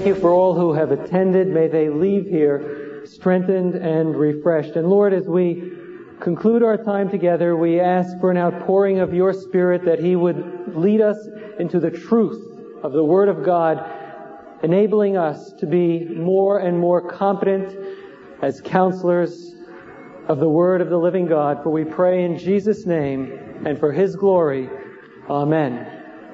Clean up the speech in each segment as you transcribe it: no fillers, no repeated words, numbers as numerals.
thank you for all who have attended. May they leave here strengthened and refreshed. And Lord, as we conclude our time together, we ask for an outpouring of your Spirit, that He would lead us into the truth of the Word of God, enabling us to be more and more competent as counselors of the Word of the living God. For we pray in Jesus' name and for His glory. Amen.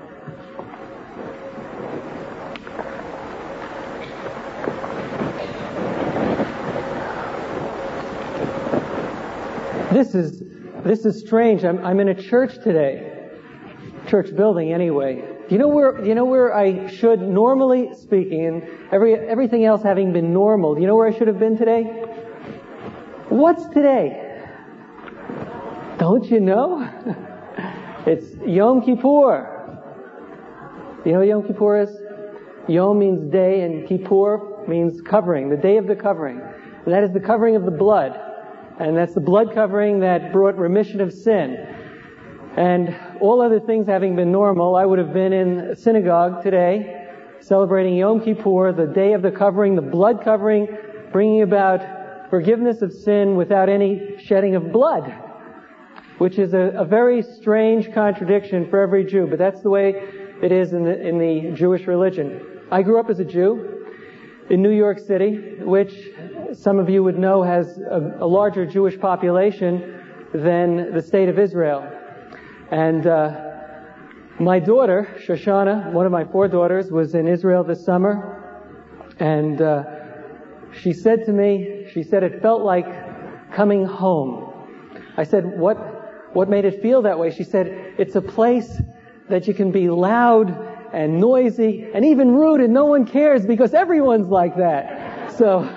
This is strange. I'm in a church today. Church building anyway. Do you know where I should, normally speaking, and everything else having been normal, do you know where I should have been today? What's today? Don't you know? It's Yom Kippur. Do you know what Yom Kippur is? Yom means day and Kippur means covering, the day of the covering. And that is the covering of the blood. And that's the blood covering that brought remission of sin. And all other things having been normal, I would have been in synagogue today, celebrating Yom Kippur, the day of the covering, the blood covering, bringing about forgiveness of sin without any shedding of blood, which is a very strange contradiction for every Jew, but that's the way it is in the Jewish religion. I grew up as a Jew in New York City, which some of you would know has a larger Jewish population than the state of Israel. And my daughter, Shoshana, one of my 4 daughters, was in Israel this summer. And she said to me, it felt like coming home. I said, what made it feel that way? She said, it's a place that you can be loud and noisy and even rude and no one cares because everyone's like that. So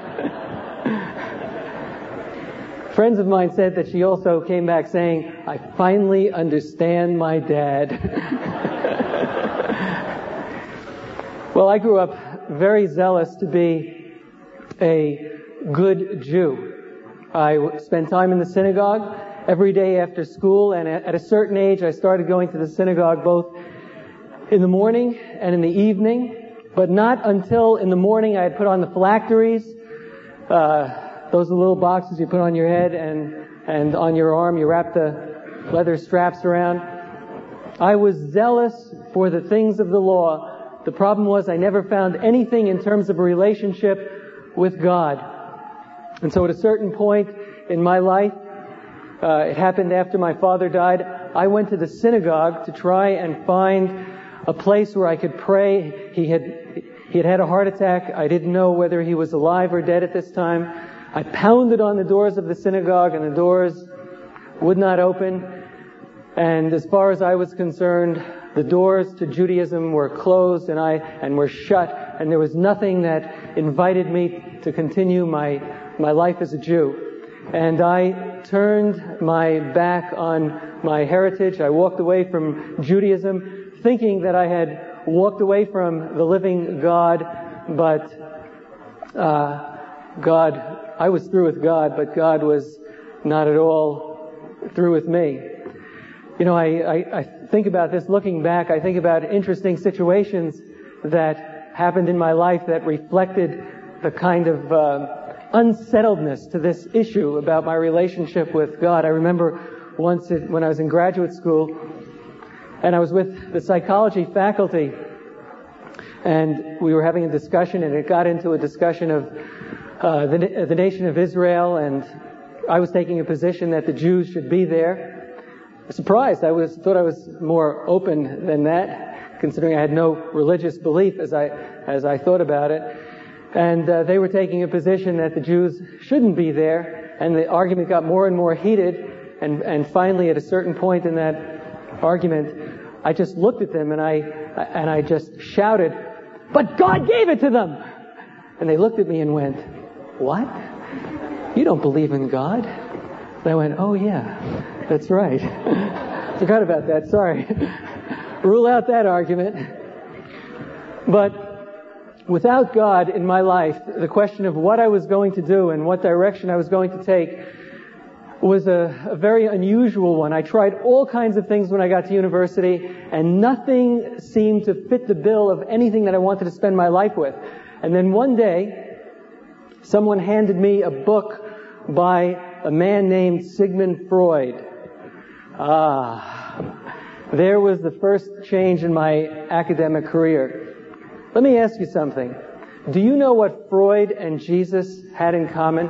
friends of mine said that she also came back saying, I finally understand my dad. Well, I grew up very zealous to be a good Jew. I spent time in the synagogue every day after school, and at a certain age I started going to the synagogue both in the morning and in the evening, but not until in the morning I had put on the phylacteries. Those are the little boxes you put on your head and on your arm. You wrap the leather straps around. I was zealous for the things of the law. The problem was I never found anything in terms of a relationship with God. And so at a certain point in my life, it happened after my father died, I went to the synagogue to try and find a place where I could pray. He had a heart attack. I didn't know whether he was alive or dead at this time. I pounded on the doors of the synagogue and the doors would not open. And as far as I was concerned, the doors to Judaism were closed and were shut, and there was nothing that invited me to continue my life as a Jew. And I turned my back on my heritage. I walked away from Judaism, thinking that I had walked away from the living God, but I was through with God, but God was not at all through with me. You know, I think about this looking back. I think about interesting situations that happened in my life that reflected the kind of unsettledness to this issue about my relationship with God. I remember once when I was in graduate school, and I was with the psychology faculty, and we were having a discussion, and it got into a discussion of the nation of Israel, and I was taking a position that the Jews should be there. I was surprised. Thought I was more open than that, considering I had no religious belief as I thought about it. And they were taking a position that the Jews shouldn't be there, and the argument got more and more heated. And finally, at a certain point in that argument, I just looked at them and I just shouted, "But God gave it to them!" And they looked at me and went, "What? You don't believe in God?" And I went, "Oh yeah, that's right. Forgot about that, sorry." Rule out that argument. But without God in my life, the question of what I was going to do and what direction I was going to take was a very unusual one. I tried all kinds of things when I got to university, and nothing seemed to fit the bill of anything that I wanted to spend my life with. And then one day, someone handed me a book by a man named Sigmund Freud. There was the first change in my academic career. Let me ask you something. Do you know what Freud and Jesus had in common?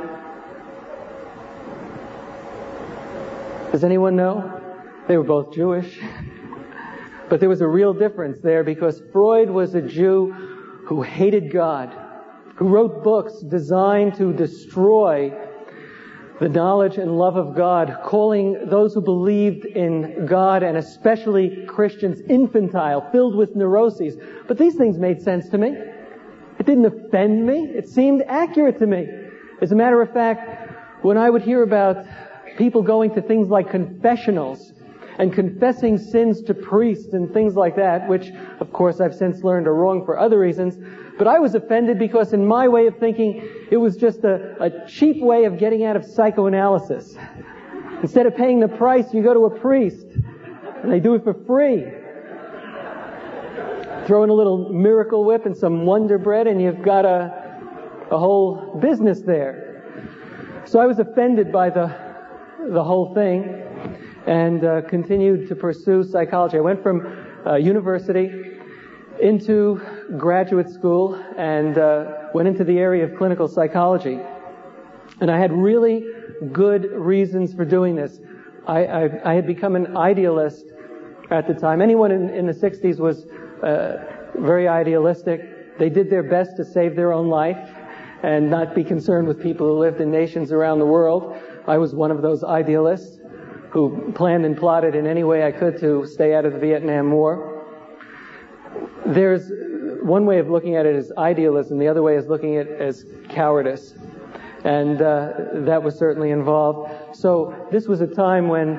Does anyone know? They were both Jewish. But there was a real difference there because Freud was a Jew who hated God, who wrote books designed to destroy the knowledge and love of God, calling those who believed in God, and especially Christians, infantile, filled with neuroses. But these things made sense to me. It didn't offend me. It seemed accurate to me. As a matter of fact, when I would hear about people going to things like confessionals and confessing sins to priests and things like that, which, of course, I've since learned are wrong for other reasons, but I was offended because in my way of thinking, it was just a cheap way of getting out of psychoanalysis. Instead of paying the price, you go to a priest, and they do it for free. Throw in a little Miracle Whip and some Wonder Bread, and you've got a whole business there. So I was offended by the whole thing, and continued to pursue psychology. I went from university into graduate school and went into the area of clinical psychology. And I had really good reasons for doing this. I had become an idealist at the time. Anyone in the 60s was very idealistic. They did their best to save their own life and not be concerned with people who lived in nations around the world. I was one of those idealists who planned and plotted in any way I could to stay out of the Vietnam War. There's one way of looking at it as idealism, the other way is looking at it as cowardice. And that was certainly involved. So this was a time when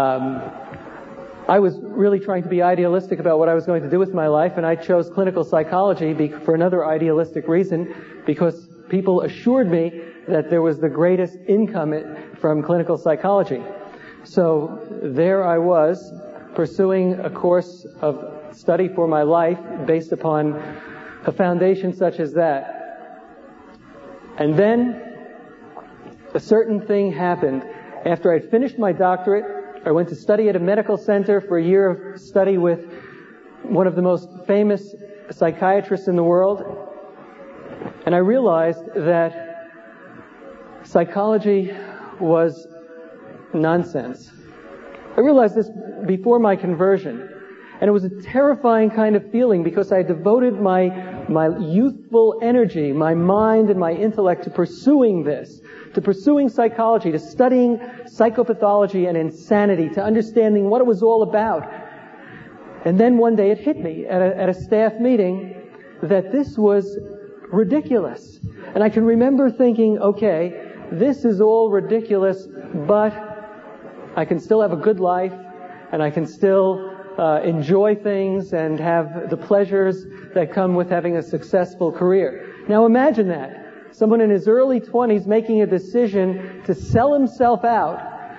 I was really trying to be idealistic about what I was going to do with my life, and I chose clinical psychology for another idealistic reason, because people assured me that there was the greatest income from clinical psychology. So there I was, pursuing a course of study for my life based upon a foundation such as that. And then a certain thing happened. After I'd finished my doctorate, I went to study at a medical center for a year of study with one of the most famous psychiatrists in the world. And I realized that psychology was nonsense. I realized this before my conversion. And it was a terrifying kind of feeling because I devoted my youthful energy, my mind and my intellect to pursuing this, to pursuing psychology, to studying psychopathology and insanity, to understanding what it was all about. And then one day it hit me at a staff meeting that this was ridiculous. And I can remember thinking, okay, this is all ridiculous, but I can still have a good life, and I can still enjoy things and have the pleasures that come with having a successful career. Now imagine that. Someone in his early 20s making a decision to sell himself out,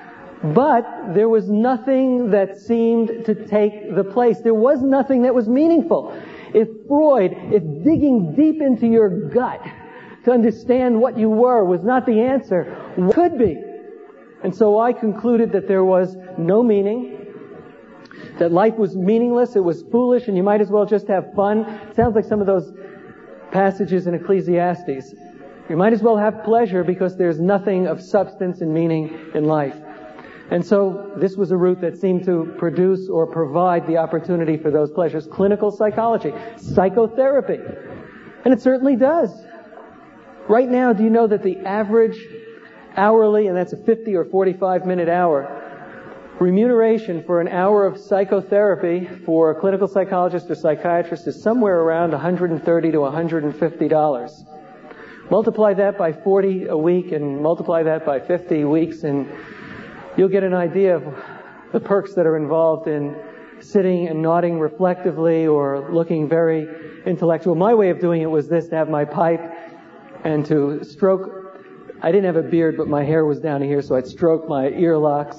but there was nothing that seemed to take the place. There was nothing that was meaningful. If digging deep into your gut to understand what you were was not the answer, what could be? And so I concluded that there was no meaning, that life was meaningless, it was foolish, and you might as well just have fun. It sounds like some of those passages in Ecclesiastes. You might as well have pleasure because there's nothing of substance and meaning in life. And so this was a route that seemed to produce or provide the opportunity for those pleasures. Clinical psychology, psychotherapy. And it certainly does. Right now, do you know that the average hourly, and that's a 50 or 45 minute hour, remuneration for an hour of psychotherapy for a clinical psychologist or psychiatrist is somewhere around $130 to $150. Multiply that by 40 a week and multiply that by 50 weeks and you'll get an idea of the perks that are involved in sitting and nodding reflectively or looking very intellectual. My way of doing it was this, to have my pipe and to stroke. I didn't have a beard, but my hair was down here, so I'd stroke my earlocks,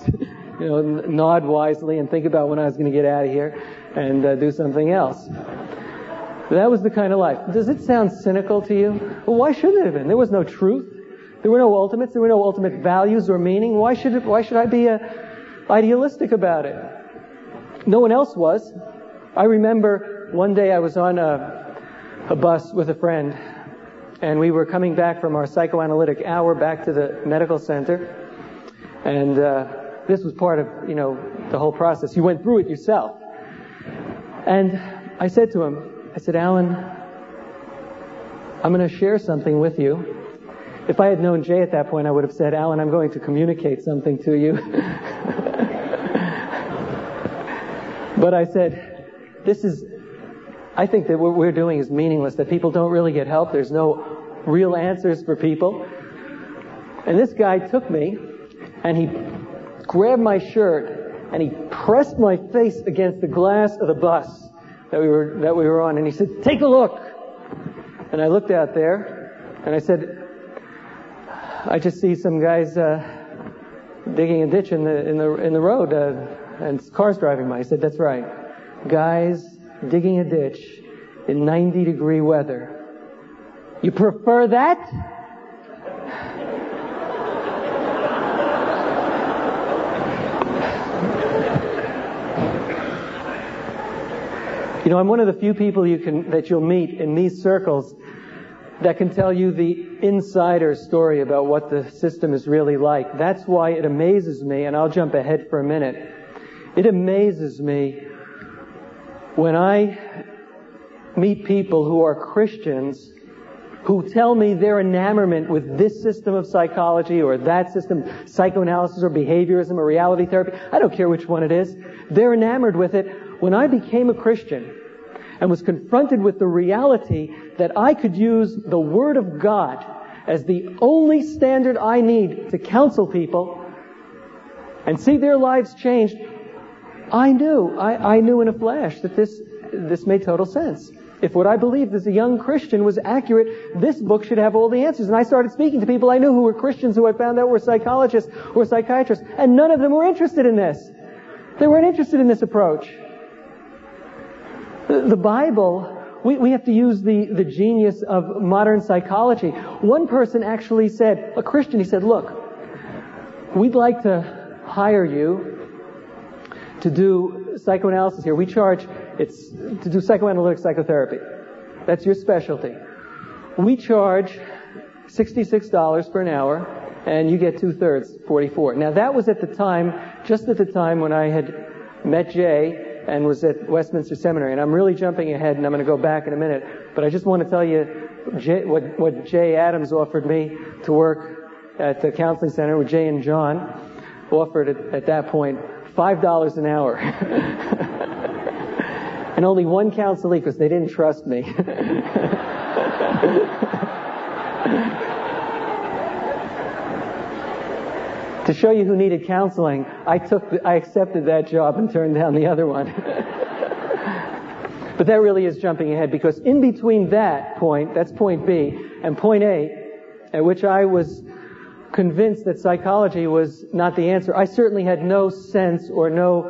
nod wisely and think about when I was going to get out of here and do something else. That was the kind of life. Does it sound cynical to you? Well, why shouldn't it have been? There was no truth. There were no ultimates. There were no ultimate values or meaning. Why should I be idealistic about it? No one else was. I remember one day I was on a bus with a friend, and we were coming back from our psychoanalytic hour back to the medical center. And this was part of, the whole process. You went through it yourself. And I said to him, Alan, I'm going to share something with you. If I had known Jay at that point, I would have said, Alan, I'm going to communicate something to you. But I said, I think that what we're doing is meaningless, that people don't really get help. There's no real answers for people. And this guy took me, and he grabbed my shirt, and he pressed my face against the glass of the bus that we were on, and he said, take a look. And I looked out there, and I said, I just see some guys digging a ditch in the road, and cars driving by. He said, that's right. Guys digging a ditch in 90-degree weather. You prefer that? I'm one of the few people that you'll meet in these circles that can tell you the insider story about what the system is really like. That's why it amazes me, and I'll jump ahead for a minute. It amazes me when I meet people who are Christians who tell me their enamorment with this system of psychology or that system, psychoanalysis or behaviorism or reality therapy. I don't care which one it is. They're enamored with it. When I became a Christian and was confronted with the reality that I could use the Word of God as the only standard I need to counsel people and see their lives changed, I knew in a flash that this made total sense. If what I believed as a young Christian was accurate, this book should have all the answers. And I started speaking to people I knew who were Christians, who I found out were psychologists or psychiatrists, and none of them were interested in this. They weren't interested in this approach. The Bible, we have to use the genius of modern psychology. One person actually said, a Christian, he said, look, we'd like to hire you to do psychoanalysis here. We charge, it's to do psychoanalytic psychotherapy. That's your specialty. We charge $66 for an hour, and you get 2/3, $44. Now that was just at the time when I had met Jay and was at Westminster Seminary. And I'm really jumping ahead, and I'm going to go back in a minute. But I just want to tell you what Jay Adams offered me to work at the counseling center with Jay and John offered at that point $5 an hour. And only one counselee, because they didn't trust me. To show you who needed counseling, I accepted that job and turned down the other one. But that really is jumping ahead, because in between that point, that's point B, and point A, at which I was convinced that psychology was not the answer, I certainly had no sense or no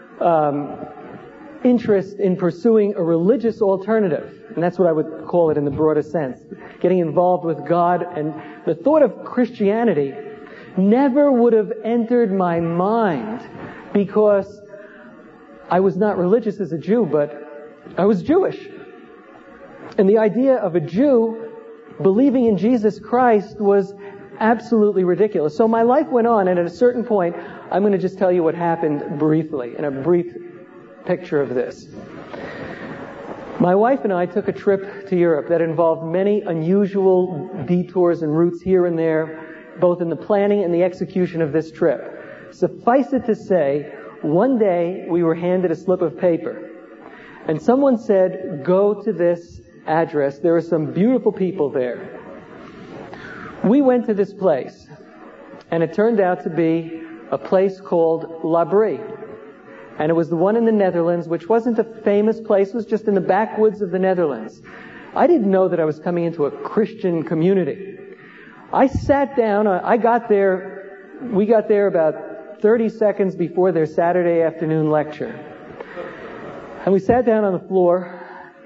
interest in pursuing a religious alternative. And that's what I would call it in the broadest sense. Getting involved with God, and the thought of Christianity never would have entered my mind, because I was not religious as a Jew, but I was Jewish. And the idea of a Jew believing in Jesus Christ was absolutely ridiculous. So my life went on, and at a certain point, I'm going to just tell you what happened briefly, in a brief picture of this. My wife and I took a trip to Europe that involved many unusual detours and routes here and there, both in the planning and the execution of this trip. Suffice it to say, one day we were handed a slip of paper, and someone said, go to this address. There are some beautiful people there. We went to this place, and it turned out to be a place called L'Abri. And it was the one in the Netherlands, which wasn't a famous place. It was just in the backwoods of the Netherlands. I didn't know that I was coming into a Christian community. I sat down, we got there about 30 seconds before their Saturday afternoon lecture. And we sat down on the floor,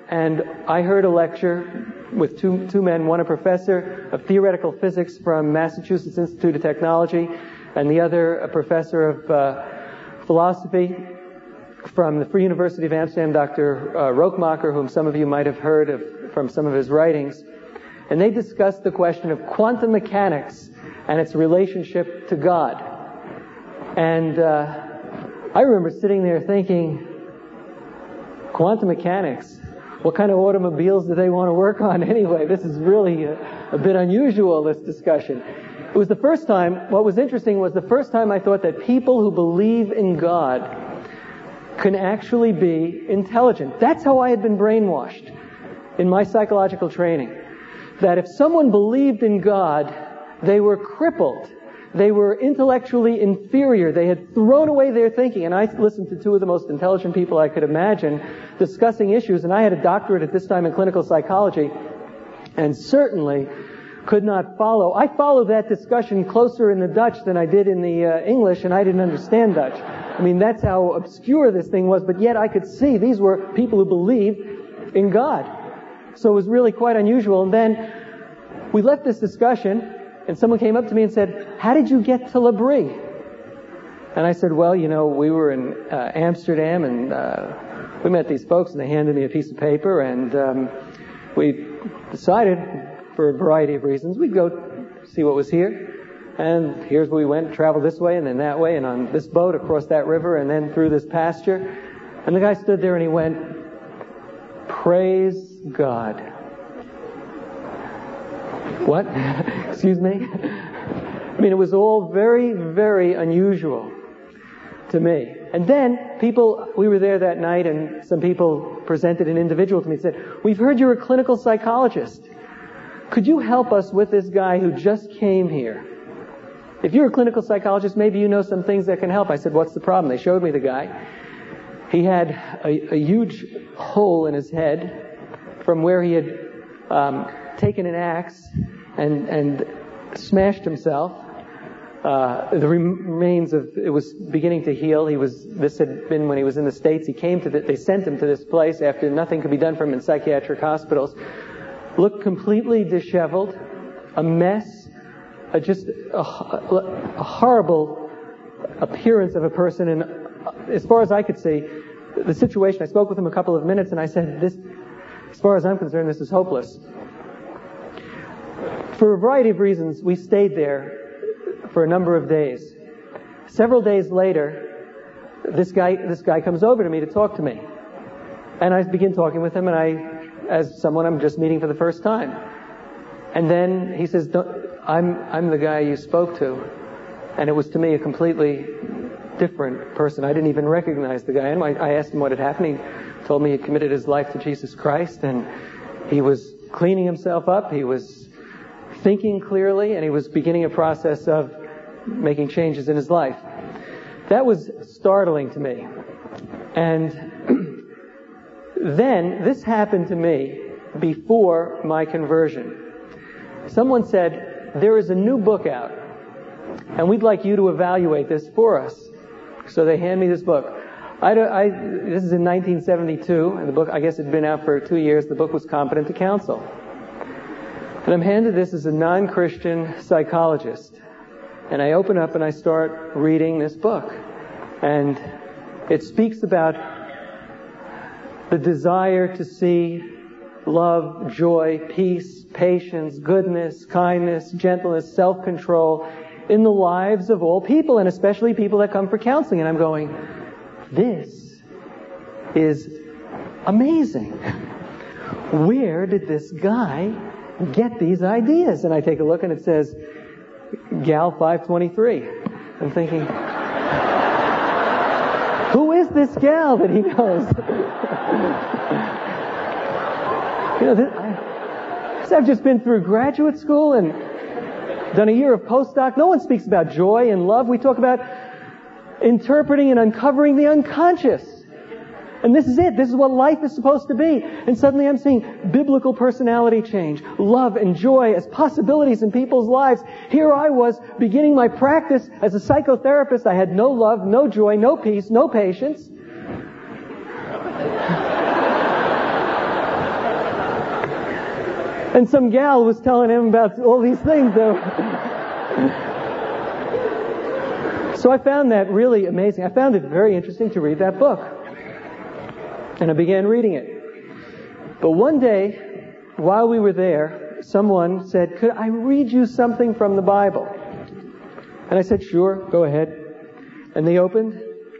and I heard a lecture with two men, one a professor of theoretical physics from Massachusetts Institute of Technology, and the other a professor of philosophy from the Free University of Amsterdam, Dr. Rookmaker, whom some of you might have heard of from some of his writings. And they discussed the question of quantum mechanics and its relationship to God. And I remember sitting there thinking, quantum mechanics? What kind of automobiles do they want to work on anyway? This is really a bit unusual, this discussion. It was the first time, what was interesting was the first time I thought that people who believe in God can actually be intelligent. That's how I had been brainwashed in my psychological training. That if someone believed in God, they were crippled. They were intellectually inferior. They had thrown away their thinking. And I listened to two of the most intelligent people I could imagine discussing issues. And I had a doctorate at this time in clinical psychology and certainly could not follow. I followed that discussion closer in the Dutch than I did in the English, and I didn't understand Dutch. I mean, that's how obscure this thing was. But yet I could see these were people who believed in God. So it was really quite unusual. And then we left this discussion, and someone came up to me and said, "How did you get to L'Abri?" And I said, "Well, we were in Amsterdam, and we met these folks, and they handed me a piece of paper, and we decided, for a variety of reasons, we'd go see what was here. And here's where we went, traveled this way, and then that way, and on this boat across that river, and then through this pasture." And the guy stood there and he went, "Praise God." What? Excuse me? I mean, it was all very, very unusual to me. And then we were there that night, and some people presented an individual to me and said, "We've heard you're a clinical psychologist. Could you help us with this guy who just came here? If you're a clinical psychologist, maybe you know some things that can help." I said, "What's the problem?" They showed me the guy. He had a huge hole in his head from where he had taken an axe and smashed himself. The remains of it was beginning to heal. This had been when he was in the States. They sent him to this place after nothing could be done for him in psychiatric hospitals. Looked completely disheveled, a mess, just a horrible appearance of a person. And as far as I could see, the situation, I spoke with him a couple of minutes, and I said, as far as I'm concerned, this is hopeless. For a variety of reasons, we stayed there for a number of days. Several days later, this guy comes over to me to talk to me. And I begin talking with him, and as someone I'm just meeting for the first time. And then he says, I'm the guy you spoke to. And it was to me a completely different person. I didn't even recognize the guy. And I asked him what had happened. He told me he committed his life to Jesus Christ, and he was cleaning himself up. He was thinking clearly, and he was beginning a process of making changes in his life. That was startling to me. And then, this happened to me before my conversion. Someone said, "There is a new book out, and we'd like you to evaluate this for us." So they hand me this book. This is in 1972, and the book, I guess, had been out for 2 years. The book was Competent to Counsel. And I'm handed this as a non-Christian psychologist. And I open up and I start reading this book. And it speaks about the desire to see love, joy, peace, patience, goodness, kindness, gentleness, self-control in the lives of all people, and especially people that come for counseling. And I'm going, this is amazing. Where did this guy get these ideas? And I take a look and it says, Gal 523. I'm thinking, who is this gal that he knows? I've just been through graduate school and done a year of postdoc. No one speaks about joy and love. We talk about interpreting and uncovering the unconscious. And this is it. This is what life is supposed to be. And suddenly I'm seeing biblical personality change, love and joy as possibilities in people's lives. Here I was beginning my practice as a psychotherapist. I had no love, no joy, no peace, no patience. And some gal was telling him about all these things. So I found that really amazing. I found it very interesting to read that book. And I began reading it. But one day, while we were there, someone said, "Could I read you something from the Bible?" And I said, "Sure, go ahead." And they opened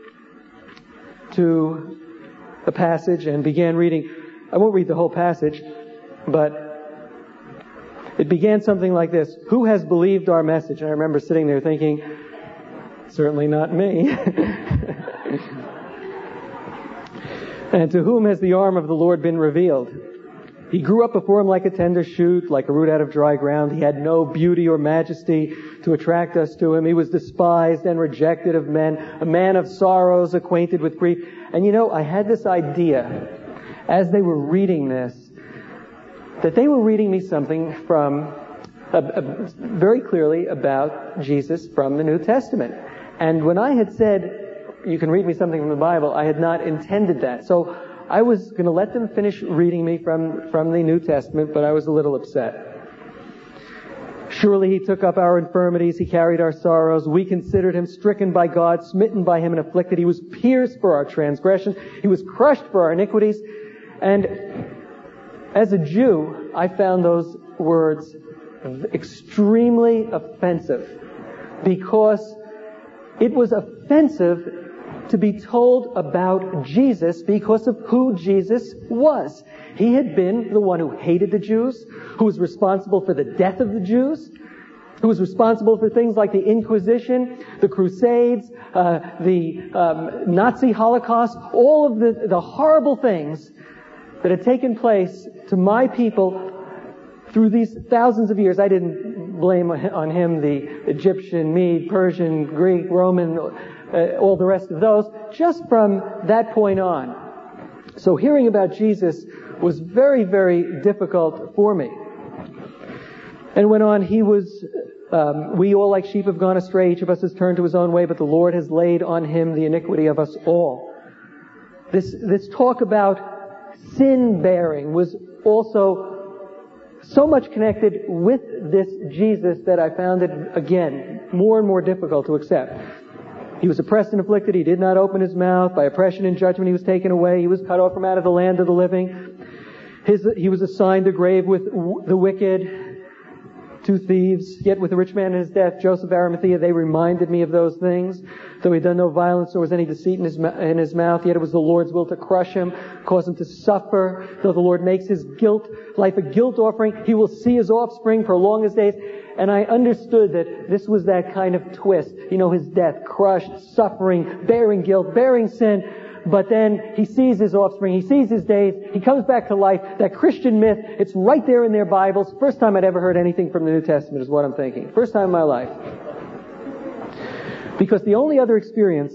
to a passage and began reading. I won't read the whole passage, but it began something like this: "Who has believed our message?" And I remember sitting there thinking, certainly not me. "And to whom has the arm of the Lord been revealed? He grew up before him like a tender shoot, like a root out of dry ground. He had no beauty or majesty to attract us to him. He was despised and rejected of men, a man of sorrows, acquainted with grief." And I had this idea, as they were reading this, that they were reading me something from, very clearly about Jesus from the New Testament. And when I had said, "You can read me something from the Bible," I had not intended that. So I was going to let them finish reading me from the New Testament, but I was a little upset. "Surely he took up our infirmities, he carried our sorrows. We considered him stricken by God, smitten by him and afflicted. He was pierced for our transgressions. He was crushed for our iniquities." And as a Jew, I found those words extremely offensive, because it was offensive to be told about Jesus because of who Jesus was. He had been the one who hated the Jews, who was responsible for the death of the Jews, who was responsible for things like the Inquisition, the Crusades, the Nazi Holocaust, all of the horrible things that had taken place to my people through these thousands of years. I didn't blame on him the Egyptian, Mede, Persian, Greek, Roman, all the rest of those, just from that point on. So hearing about Jesus was very, very difficult for me. And went on, "We all like sheep have gone astray, each of us has turned to his own way, but the Lord has laid on him the iniquity of us all." This talk about sin bearing was also so much connected with this Jesus that I found it, again, more and more difficult to accept. "He was oppressed and afflicted. He did not open his mouth. By oppression and judgment he was taken away. He was cut off from out of the land of the living. He was assigned a grave with the wicked, 2 thieves, yet with the rich man in his death, Joseph of Arimathea." They reminded me of those things. "Though he had done no violence, nor was any deceit in his mouth, yet it was the Lord's will to crush him, cause him to suffer. Though the Lord makes his life a guilt offering, he will see his offspring, prolong his days." And I understood that this was that kind of twist. His death, crushed, suffering, bearing guilt, bearing sin. But then he sees his offspring, he sees his days, he comes back to life. That Christian myth, it's right there in their Bibles. First time I'd ever heard anything from the New Testament is what I'm thinking. First time in my life. Because the only other experience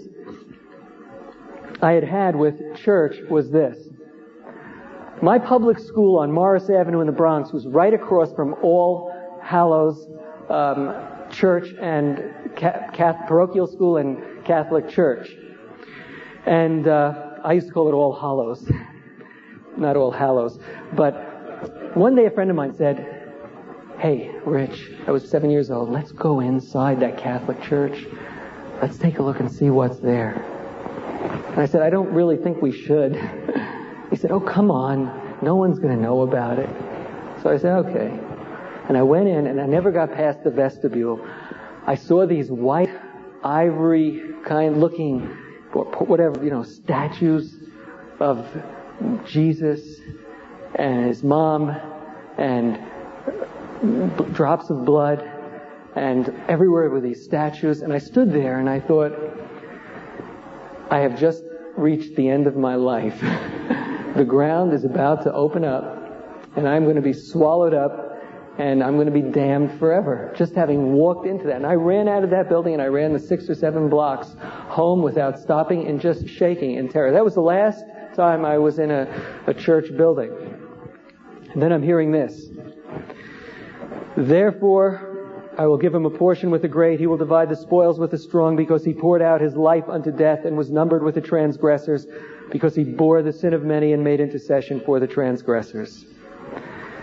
I had with church was this. My public school on Morris Avenue in the Bronx was right across from All Hallows Church and parochial school and Catholic church. And I used to call it All Hallows, not All Hallows. But one day a friend of mine said, "Hey, Rich," I was 7 years old, "let's go inside that Catholic church. Let's take a look and see what's there." And I said, "I don't really think we should." He said, "Oh, come on. No one's going to know about it." So I said, "Okay." And I went in, and I never got past the vestibule. I saw these white, ivory kind looking, whatever, statues of Jesus and his mom, and drops of blood, and everywhere were these statues. And I stood there and I thought, I have just reached the end of my life. The ground is about to open up, and I'm going to be swallowed up, and I'm going to be damned forever, just having walked into that. And I ran out of that building, and I ran the 6 or 7 blocks home without stopping and just shaking in terror. That was the last time I was in a church building. And then I'm hearing this. "Therefore, I will give him a portion with the great. He will divide the spoils with the strong, because he poured out his life unto death and was numbered with the transgressors, because he bore the sin of many and made intercession for the transgressors."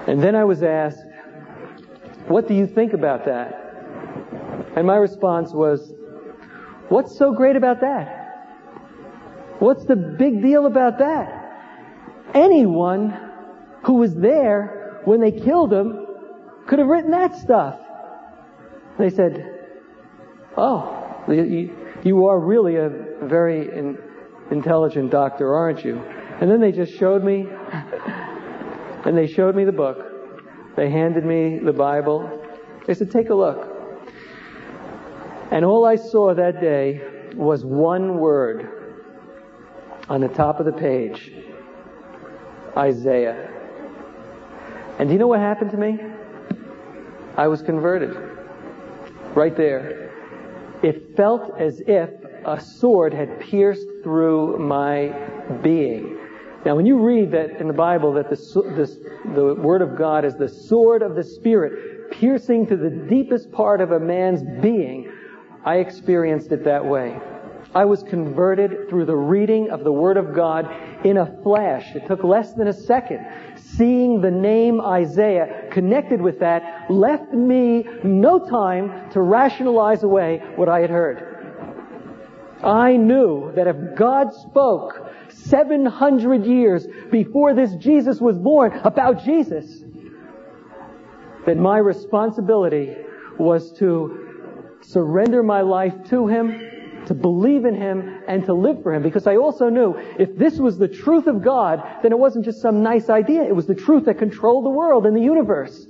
And then I was asked, what do you think about that? And my response was, what's so great about that? What's the big deal about that? Anyone who was there when they killed him could have written that stuff. They said, oh, you are really a very intelligent doctor, aren't you? And then they just showed me, and they showed me the book. They handed me the Bible. They said, take a look. And all I saw that day was one word on the top of the page, Isaiah. And do you know what happened to me? I was converted. Right there. It felt as if a sword had pierced through my being. Now, when you read that in the Bible that the Word of God is the sword of the Spirit, piercing to the deepest part of a man's being, I experienced it that way. I was converted through the reading of the Word of God in a flash. It took less than a second. Seeing the name Isaiah connected with that left me no time to rationalize away what I had heard. I knew that if God spoke 700 years before this Jesus was born about Jesus, that my responsibility was to surrender my life to Him, to believe in Him, and to live for Him. Because I also knew if this was the truth of God, then it wasn't just some nice idea. It was the truth that controlled the world and the universe.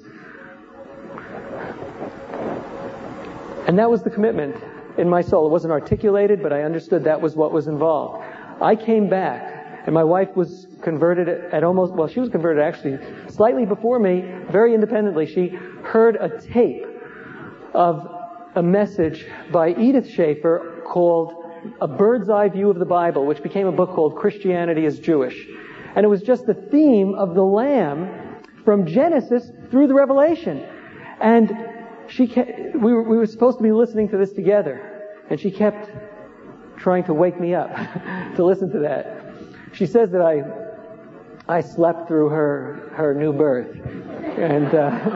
And that was the commitment in my soul. It wasn't articulated, but I understood that was what was involved. I came back, and my wife was converted she was converted actually slightly before me, very independently. She heard a tape of a message by Edith Schaeffer called A Bird's Eye View of the Bible, which became a book called Christianity is Jewish. And it was just the theme of the Lamb from Genesis through the Revelation. And we were supposed to be listening to this together, and she kept trying to wake me up to listen to that. She says that I slept through her new birth, and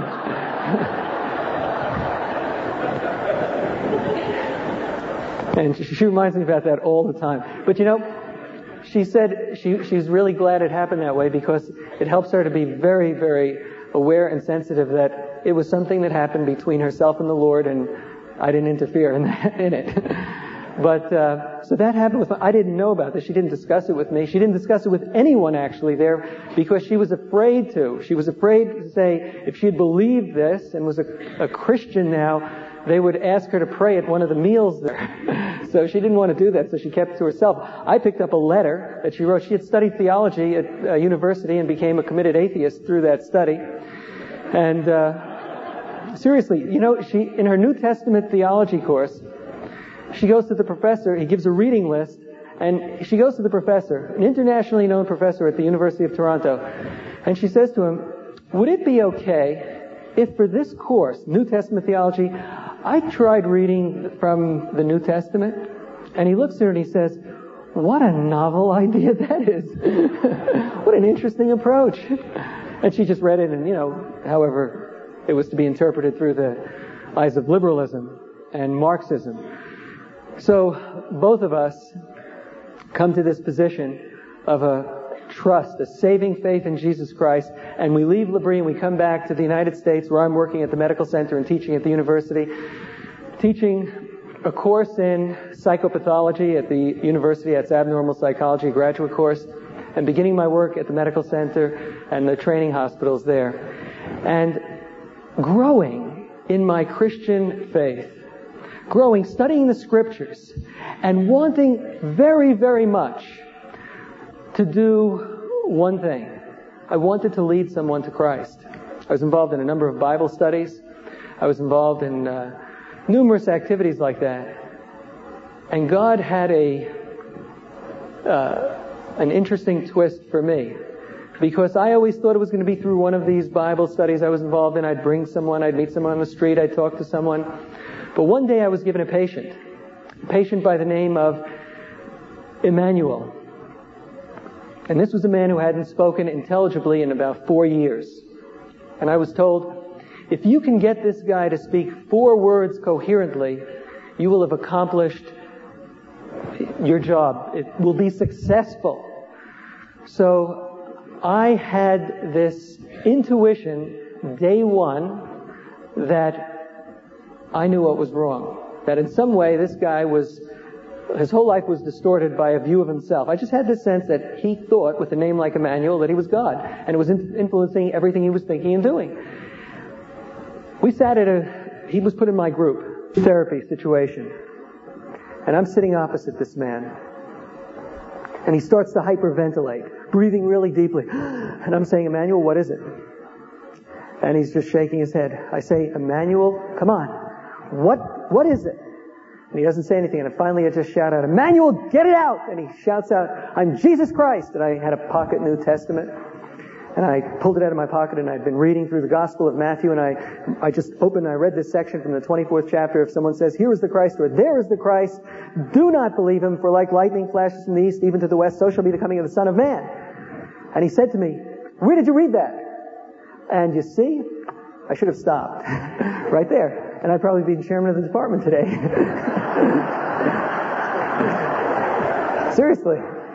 and she reminds me about that all the time. But she said she's really glad it happened that way because it helps her to be very, very aware and sensitive that it was something that happened between herself and the Lord, and I didn't interfere in it. But so that happened with me. I didn't know about this. She didn't discuss it with me. She didn't discuss it with anyone actually there because she was afraid to. She was afraid to say if she had believed this and was a Christian now, they would ask her to pray at one of the meals there. So she didn't want to do that, so she kept it to herself. I picked up a letter that she wrote. She had studied theology at university and became a committed atheist through that study. And seriously, she in her New Testament theology course, she goes to the professor, he gives a reading list, and she goes to the professor, an internationally known professor at the University of Toronto, and she says to him, would it be okay if for this course, New Testament theology, I tried reading from the New Testament? And he looks at her and he says, what a novel idea that is. What an interesting approach. And she just read it and, however it was to be interpreted through the eyes of liberalism and Marxism. So both of us come to this position of a trust, a saving faith in Jesus Christ, and we leave L'Abri and we come back to the United States where I'm working at the medical center and teaching at the university, teaching a course in psychopathology at the university. That's abnormal psychology, a graduate course, and beginning my work at the medical center and the training hospitals there. And growing in my Christian faith, growing, studying the scriptures, and wanting very, very much to do one thing. I wanted to lead someone to Christ. I was involved in a number of Bible studies. I was involved in numerous activities like that. And God had an interesting twist for me. Because I always thought it was going to be through one of these Bible studies I was involved in. I'd bring someone, I'd meet someone on the street, I'd talk to someone. But one day I was given a patient by the name of Emmanuel. And this was a man who hadn't spoken intelligibly in about 4 years. And I was told, if you can get this guy to speak 4 words coherently, you will have accomplished your job. It will be successful. So I had this intuition, day one, that I knew what was wrong. That in some way this guy his whole life was distorted by a view of himself. I just had this sense that he thought, with a name like Emmanuel, that he was God. And it was influencing everything he was thinking and doing. We sat he was put in my group therapy situation. And I'm sitting opposite this man. And he starts to hyperventilate, breathing really deeply. And I'm saying, Emmanuel, what is it? And he's just shaking his head. I say, Emmanuel, come on. What is it? And he doesn't say anything. And finally I just shout out, Emmanuel, get it out! And he shouts out, I'm Jesus Christ! And I had a pocket New Testament. And I pulled it out of my pocket, and I'd been reading through the Gospel of Matthew, and I just opened and I read this section from the 24th chapter. If someone says, here is the Christ, or there is the Christ, do not believe him, for like lightning flashes from the east even to the west, so shall be the coming of the Son of Man. And he said to me, where did you read that? And you see, I should have stopped right there. And I'd probably be the chairman of the department today. Seriously.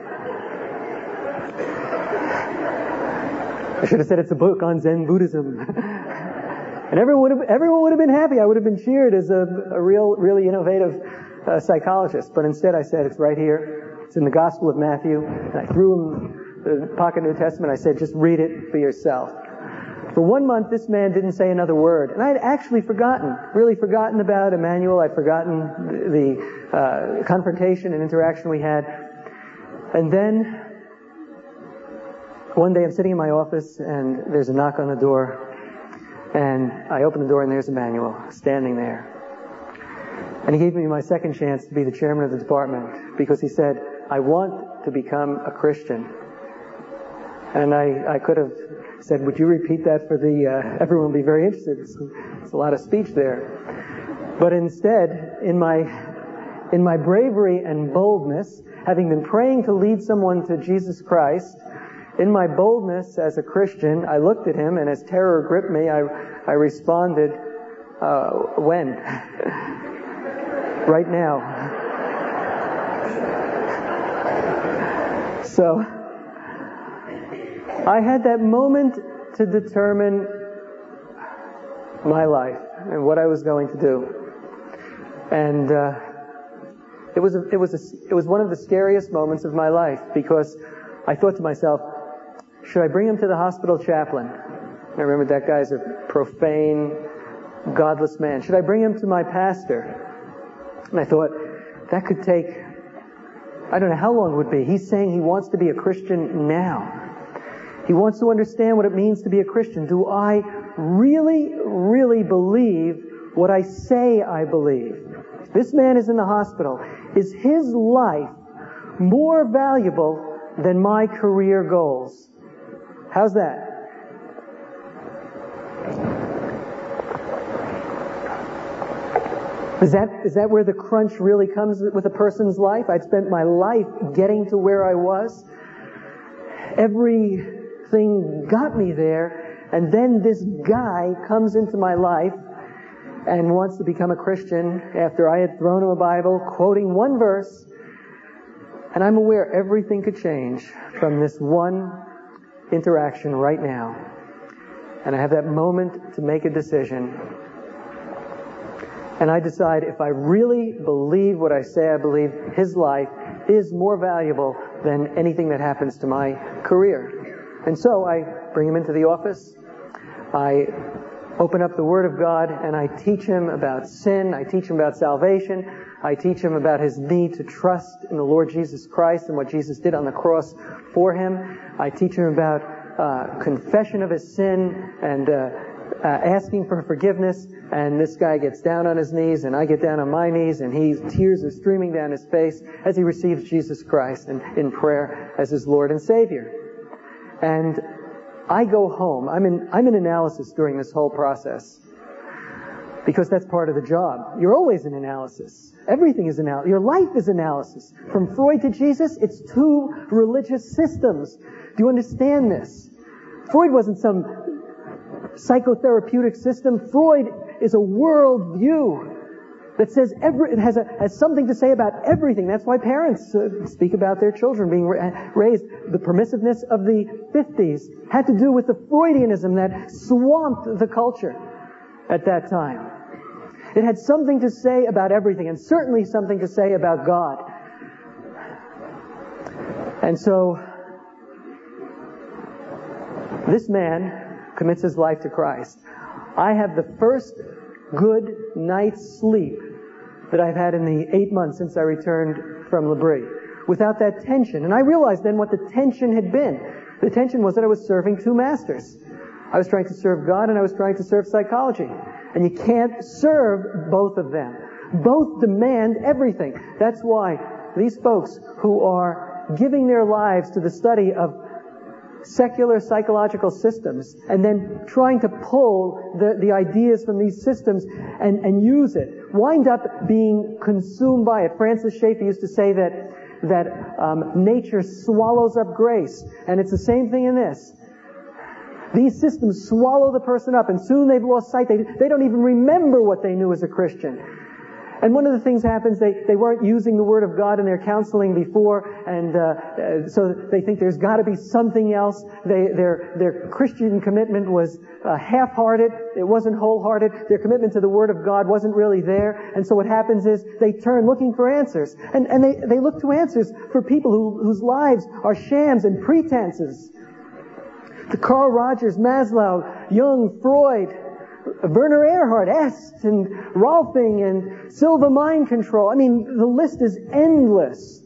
I should have said it's a book on Zen Buddhism. And everyone would have been happy. I would have been cheered as a really innovative psychologist. But instead I said, it's right here. It's in the Gospel of Matthew. And I threw him the pocket New Testament. I said, just read it for yourself. For 1 month, this man didn't say another word. And I'd actually really forgotten about Emmanuel. I'd forgotten the confrontation and interaction we had. And then one day I'm sitting in my office, and there's a knock on the door. And I open the door, and there's Emmanuel standing there. And he gave me my second chance to be the chairman of the department, because he said, I want to become a Christian. And I could have said, would you repeat that for everyone will be very interested. It's a lot of speech there. But instead, in my bravery and boldness, having been praying to lead someone to Jesus Christ, in my boldness as a Christian, I looked at him, and as terror gripped me, I responded, when? Right now. So, I had that moment to determine my life and what I was going to do. And it was one of the scariest moments of my life, because I thought to myself, should I bring him to the hospital chaplain? I remember that guy's a profane, godless man. Should I bring him to my pastor? And I thought, that could take, I don't know how long it would be. He's saying he wants to be a Christian now. He wants to understand what it means to be a Christian. Do I really, really believe what I say I believe? This man is in the hospital. Is his life more valuable than my career goals? How's that? Is that where the crunch really comes with a person's life? I'd spent my life getting to where I was. Everything got me there, and then this guy comes into my life and wants to become a Christian after I had thrown him a Bible, quoting one verse, and I'm aware everything could change from this one interaction right now. And I have that moment to make a decision. And I decide, if I really believe what I say I believe, his life is more valuable than anything that happens to my career. And so I bring him into the office. I open up the Word of God, and I teach him about sin. I teach him about salvation. I teach him about his need to trust in the Lord Jesus Christ and what Jesus did on the cross for him. I teach him about confession of his sin and asking for forgiveness. And this guy gets down on his knees, and I get down on my knees, and tears are streaming down his face as he receives Jesus Christ in prayer as his Lord and Savior. And I go home. I'm in analysis during this whole process, because that's part of the job. You're always in analysis. Everything is analysis. Your life is analysis. From Freud to Jesus, it's two religious systems. Do you understand this? Freud wasn't some psychotherapeutic system. Freud is a worldview that says it has something to say about everything. That's why parents speak about their children being raised. The permissiveness of the 50s had to do with the Freudianism that swamped the culture at that time. It had something to say about everything, and certainly something to say about God. And so, this man commits his life to Christ. I have the first good night's sleep that I've had in the 8 months since I returned from L'Abri, without that tension. And I realized then what the tension had been. The tension was that I was serving two masters. I was trying to serve God and I was trying to serve psychology. And you can't serve both of them. Both demand everything. That's why these folks who are giving their lives to the study of secular psychological systems and then trying to pull the ideas from these systems and use it, wind up being consumed by it. Francis Schaeffer used to say that nature swallows up grace, and it's the same thing in this. These systems swallow the person up, and soon they've lost sight. They don't even remember what they knew as a Christian. And one of the things happens, they weren't using the Word of God in their counseling before, and so they think there's got to be something else. Their Christian commitment was half-hearted. It wasn't wholehearted. Their commitment to the Word of God wasn't really there. And so what happens is they turn looking for answers. And they look to answers for people whose lives are shams and pretenses. The Carl Rogers, Maslow, Jung, Freud, Werner Erhard, Est, and Rolfing, and Silva Mind Control. I mean, the list is endless.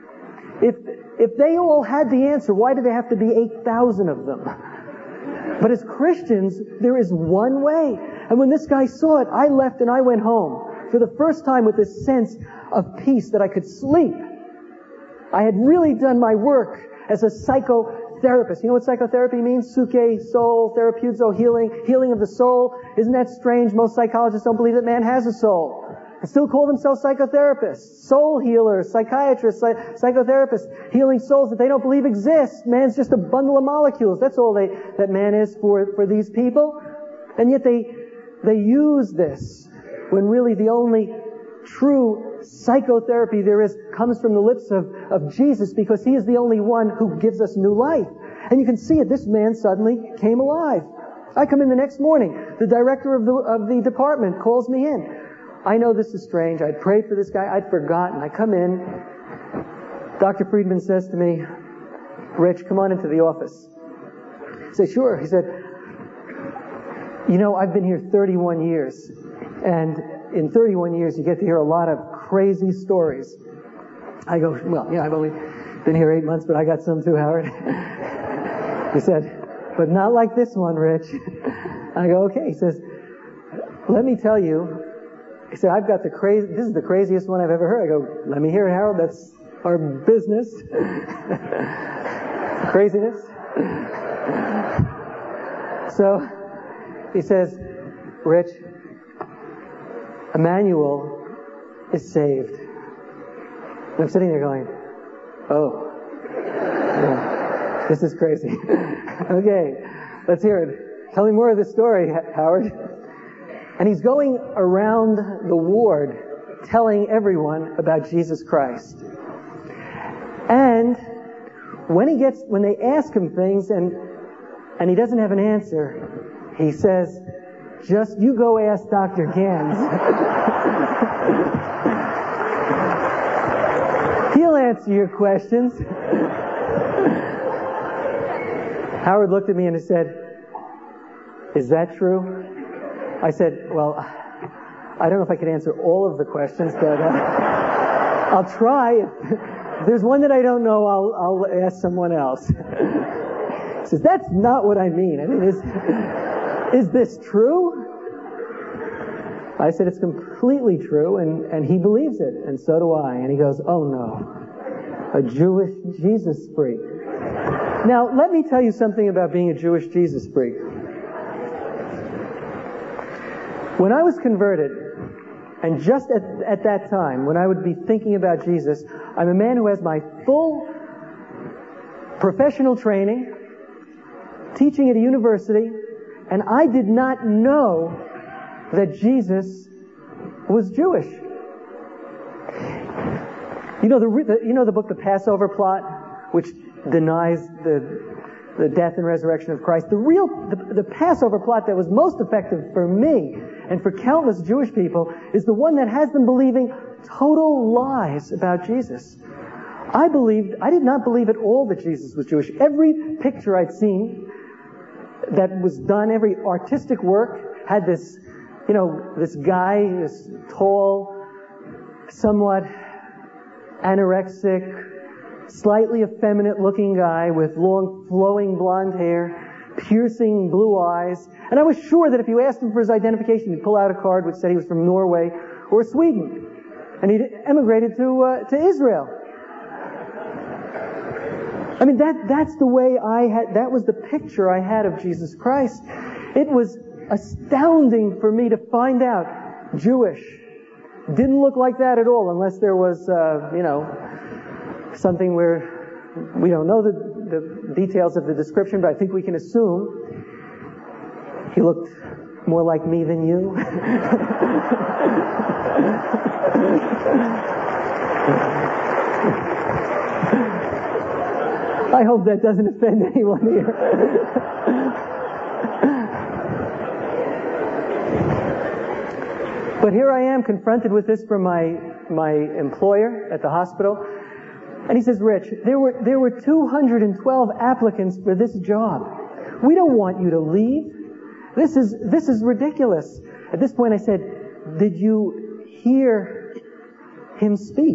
If they all had the answer, why do there have to be 8,000 of them? But as Christians, there is one way. And when this guy saw it, I left and I went home for the first time with this sense of peace that I could sleep. I had really done my work as a psychotherapist. You know what psychotherapy means? Suke, soul, therapeuzo, healing of the soul. Isn't that strange? Most psychologists don't believe that man has a soul. They still call themselves psychotherapists, soul healers, psychiatrists, psychotherapists, healing souls that they don't believe exist. Man's just a bundle of molecules. That's all that man is for these people. And yet they use this when really the only true psychotherapy there is comes from the lips of Jesus, because He is the only one who gives us new life. And you can see it. This man suddenly came alive. I come in the next morning. The director of the department calls me in. I know this is strange. I'd prayed for this guy. I'd forgotten. I come in. Dr. Friedman says to me, "Rich, come on into the office." I say, "Sure." He said, "You know, I've been here 31 years. And in 31 years, you get to hear a lot of crazy stories." I go, "Well, yeah, I've only been here 8 months, but I got some too, Howard." He said, "But not like this one, Rich." I go, "Okay." He says, "Let me tell you." He said, this is the craziest one I've ever heard. I go, "Let me hear it, Harold. That's our business." Craziness. So, he says, "Rich, Emmanuel is saved." And I'm sitting there going, "Oh, yeah, this is crazy." Okay, let's hear it. Tell me more of the story, Howard. And he's going around the ward telling everyone about Jesus Christ. And when they ask him things and he doesn't have an answer, he says, "Just you go ask Dr. Gans." He'll answer your questions. Howard looked at me and he said, "Is that true?" I said, "Well, I don't know if I can answer all of the questions, but I'll try. If there's one that I don't know, I'll ask someone else." He says, "That's not what I mean. I mean, is this true?" I said, "It's completely true, and he believes it, and so do I." And he goes, "Oh no, a Jewish Jesus freak." Now, let me tell you something about being a Jewish Jesus freak. When I was converted, and just at that time, when I would be thinking about Jesus, I'm a man who has my full professional training, teaching at a university, And I did not know that Jesus was Jewish. You know the book, The Passover Plot, which denies the death and resurrection of Christ. The Passover plot that was most effective for me and for countless Jewish people is the one that has them believing total lies about Jesus. I did not believe at all that Jesus was Jewish. Every picture I'd seen that was done, every artistic work had this guy, this tall, somewhat anorexic, slightly effeminate looking guy with long flowing blonde hair, piercing blue eyes. And I was sure that if you asked him for his identification, he'd pull out a card which said he was from Norway or Sweden. And he'd emigrated to Israel. I mean, that's the way that was the picture I had of Jesus Christ. It was astounding for me to find out Jewish. Didn't look like that at all, unless there was, something where we don't know the details of the description, but I think we can assume he looked more like me than you. I hope that doesn't offend anyone here. But here I am confronted with this from my employer at the hospital. And he says, Rich, there were 212 applicants for this job. We don't want you to leave. This is ridiculous. At this point I said, did you hear him speak?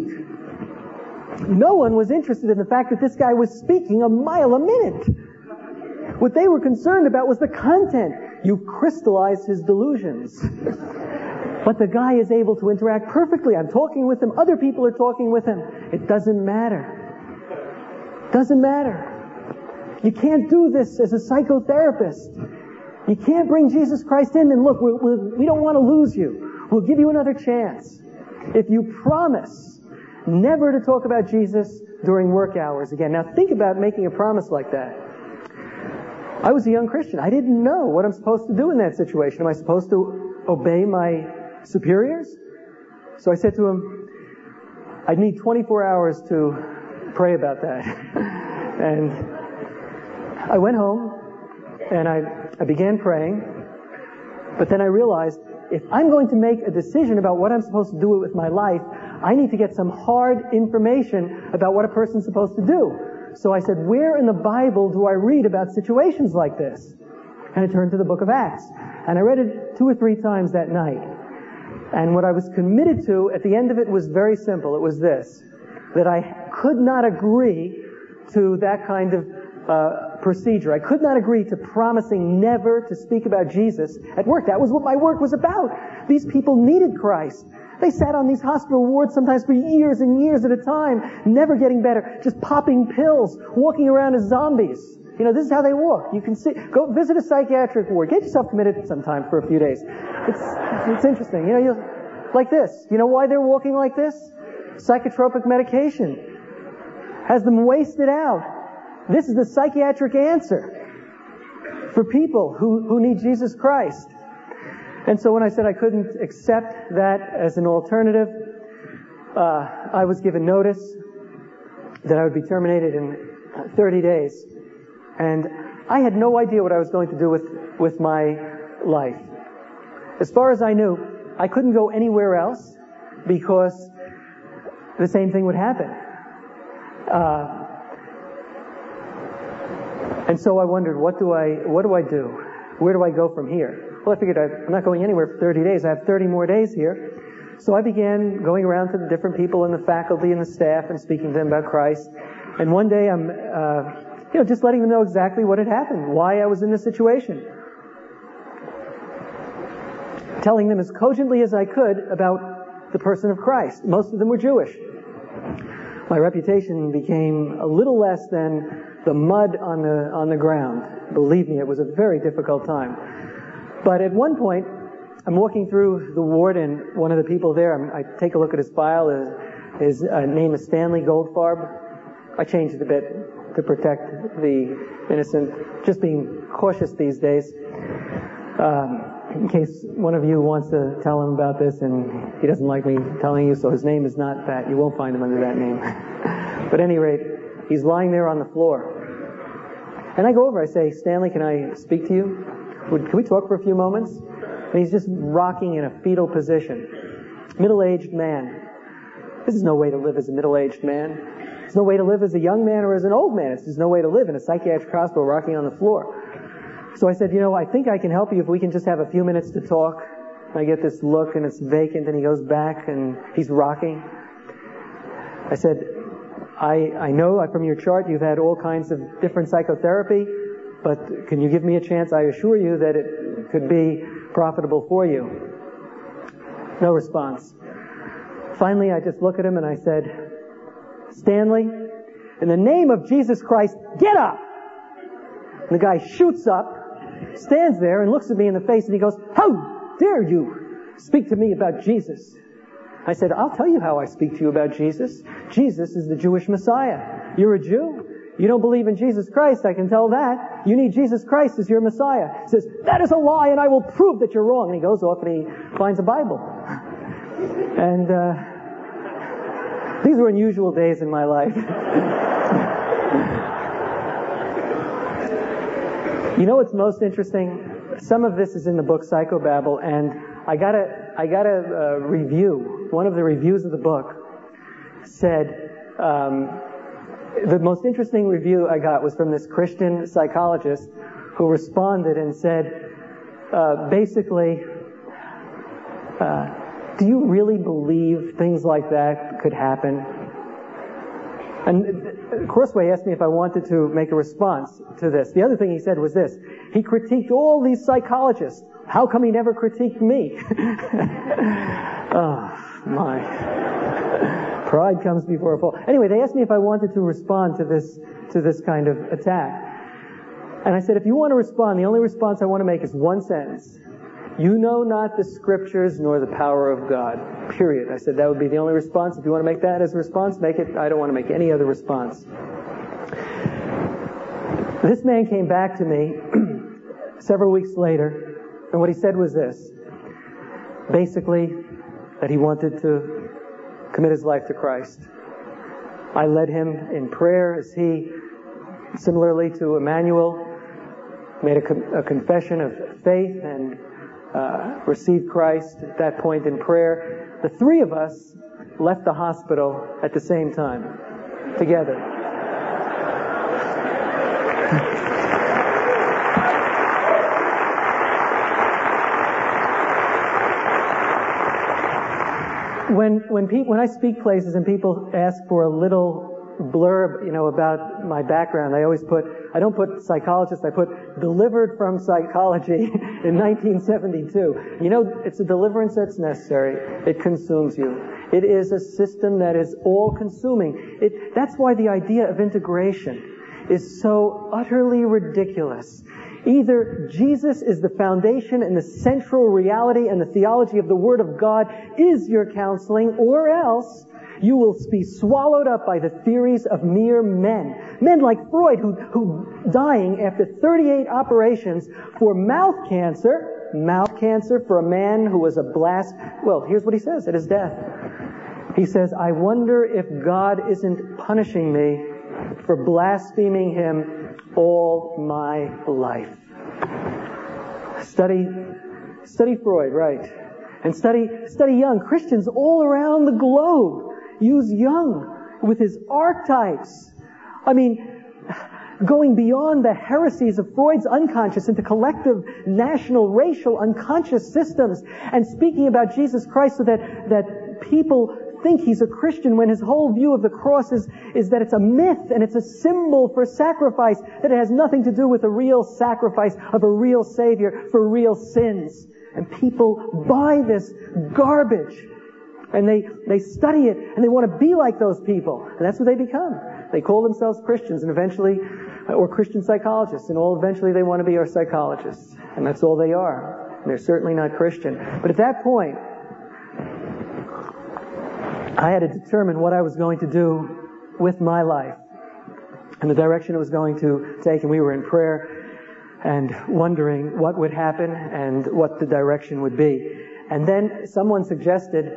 No one was interested in the fact that this guy was speaking a mile a minute. What they were concerned about was the content. You crystallized his delusions. But the guy is able to interact perfectly. I'm talking with him. Other people are talking with him. It doesn't matter. Doesn't matter. You can't do this as a psychotherapist. You can't bring Jesus Christ in and look, we don't want to lose you. We'll give you another chance. If you promise never to talk about Jesus during work hours again. Now think about making a promise like that. I was a young Christian. I didn't know what I'm supposed to do in that situation. Am I supposed to obey my superiors? So I said to him, I'd need 24 hours to pray about that. And I went home and I began praying, but then I realized if I'm going to make a decision about what I'm supposed to do with my life, I need to get some hard information about what a person's supposed to do. So I said, where in the Bible do I read about situations like this? And I turned to the book of Acts. And I read it 2 or 3 times that night. And what I was committed to at the end of it was very simple. It was this, that I could not agree to that kind of procedure. I could not agree to promising never to speak about Jesus at work. That was what my work was about. These people needed Christ. They sat on these hospital wards sometimes for years and years at a time, never getting better, just popping pills, walking around as zombies. You know, this is how they walk. You can go visit a psychiatric ward. Get yourself committed sometime for a few days. It's interesting. You know, like this. You know why they're walking like this? Psychotropic medication has them wasted out. This is the psychiatric answer for people who need Jesus Christ. And so when I said I couldn't accept that as an alternative, I was given notice that I would be terminated in 30 days. And I had no idea what I was going to do with my life. As far as I knew, I couldn't go anywhere else because the same thing would happen. And so I wondered, what do I do? Where do I go from here? Well, I figured I'm not going anywhere for 30 days. I have 30 more days here. So I began going around to the different people in the faculty and the staff and speaking to them about Christ. And one day I'm, just letting them know exactly what had happened, why I was in this situation. Telling them as cogently as I could about the person of Christ. Most of them were Jewish. My reputation became a little less than the mud on the ground. Believe me, it was a very difficult time. But at one point, I'm walking through the ward, and one of the people there, I take a look at his file. His name is Stanley Goldfarb. I changed it a bit to protect the innocent, just being cautious these days. In case one of you wants to tell him about this and he doesn't like me telling you, so his name is not that. You won't find him under that name. But at any rate, he's lying there on the floor. And I go over, I say, Stanley, can I speak to you? Can we talk for a few moments? And he's just rocking in a fetal position. Middle-aged man. This is no way to live as a middle-aged man. There's no way to live as a young man or as an old man. There's no way to live in a psychiatric hospital rocking on the floor. So I said, I think I can help you if we can just have a few minutes to talk. I get this look and it's vacant and he goes back and he's rocking. I said, I know from your chart you've had all kinds of different psychotherapy, but can you give me a chance? I assure you that it could be profitable for you. No response. Finally, I just look at him and I said, Stanley, in the name of Jesus Christ, get up! And the guy shoots up, stands there and looks at me in the face and he goes, how dare you speak to me about Jesus? I said, I'll tell you how I speak to you about Jesus. Jesus is the Jewish Messiah. You're a Jew. You don't believe in Jesus Christ, I can tell that. You need Jesus Christ as your Messiah. He says, that is a lie and I will prove that you're wrong. And he goes off and he finds a Bible. And these were unusual days in my life. You know what's most interesting? Some of this is in the book Psychobabble, and I got a review. One of the reviews of the book said, the most interesting review I got was from this Christian psychologist who responded and said, basically, do you really believe things like that could happen? And Courseway asked me if I wanted to make a response to this. The other thing he said was this. He critiqued all these psychologists. How come he never critiqued me? Oh, my. Pride comes before a fall. Anyway, they asked me if I wanted to respond to this kind of attack. And I said, if you want to respond, the only response I want to make is one sentence. You know not the Scriptures nor the power of God. Period. I said that would be the only response. If you want to make that as a response, make it. I don't want to make any other response. This man came back to me several weeks later, and what he said was this. Basically, that he wanted to commit his life to Christ. I led him in prayer as he, similarly to Emmanuel, made a confession of faith and received Christ at that point in prayer. The three of us left the hospital at the same time, together. When I speak places and people ask for a little blurb, about my background, I don't put psychologist, I put delivered from psychology in 1972. It's a deliverance that's necessary. It consumes you. It is a system that is all-consuming. That's why the idea of integration is so utterly ridiculous. Either Jesus is the foundation and the central reality and the theology of the Word of God is your counseling, or else you will be swallowed up by the theories of mere men. Men like Freud, who dying after 38 operations for mouth cancer for a man who was well, here's what he says at his death. He says, I wonder if God isn't punishing me for blaspheming Him all my life. Study Freud, right? And study Jung. Christians all around the globe use Jung with his archetypes. Going beyond the heresies of Freud's unconscious into collective national, racial, unconscious systems, and speaking about Jesus Christ so that people think he's a Christian when his whole view of the cross is that it's a myth and it's a symbol for sacrifice, that it has nothing to do with a real sacrifice of a real Savior for real sins. And people buy this garbage. And they study it, and they want to be like those people. And that's what they become. They call themselves Christians, and eventually, or Christian psychologists, and eventually they want to be our psychologists. And that's all they are. And they're certainly not Christian. But at that point, I had to determine what I was going to do with my life, and the direction it was going to take, and we were in prayer. and wondering what would happen and what the direction would be. And then someone suggested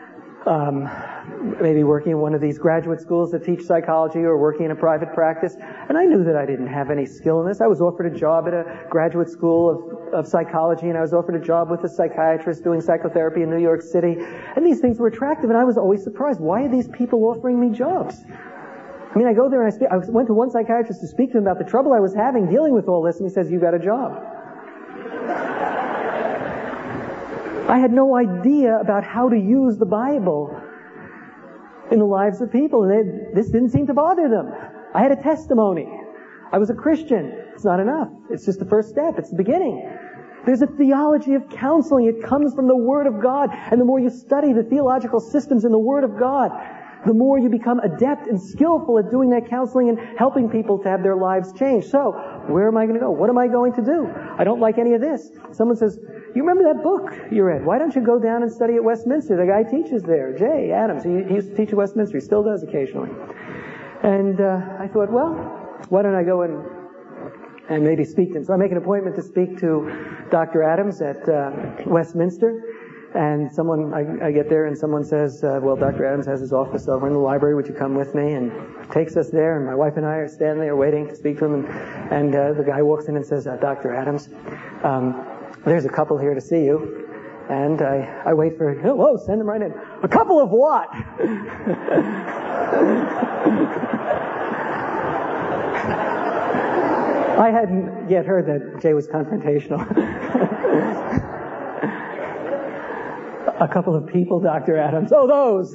maybe working in one of these graduate schools that teach psychology or working in a private practice. And I knew that I didn't have any skill in this. I was offered a job at a graduate school of psychology, and I was offered a job with a psychiatrist doing psychotherapy in New York City. And these things were attractive, and I was always surprised. Why are these people offering me jobs? I mean, I go there and I went to one psychiatrist to speak to him about the trouble I was having dealing with all this, and he says, "You've got a job." I had no idea about how to use the Bible in the lives of people, and this didn't seem to bother them. I had a testimony. I was a Christian. It's not enough. It's just the first step. It's the beginning. There's a theology of counseling. It comes from the Word of God, and the more you study the theological systems in the Word of God, the more you become adept and skillful at doing that counseling and helping people to have their lives changed. So, where am I going to go? What am I going to do? I don't like any of this. Someone says, "You remember that book you read? Why don't you go down and study at Westminster? The guy teaches there, Jay Adams. He used to teach at Westminster. He still does occasionally." And I thought, well, why don't I go and maybe speak to him? So I make an appointment to speak to Dr. Adams at Westminster. And I get there and someone says, well, Dr. Adams has his office over in the library. Would you come with me? And takes us there. And my wife and I are standing there waiting to speak to him. And the guy walks in and says, "Dr. Adams, there's a couple here to see you." And I wait for, "Whoa, send them right in." "A couple of what?" I hadn't yet heard that Jay was confrontational. "A couple of people, Dr. Adams." "Oh, those."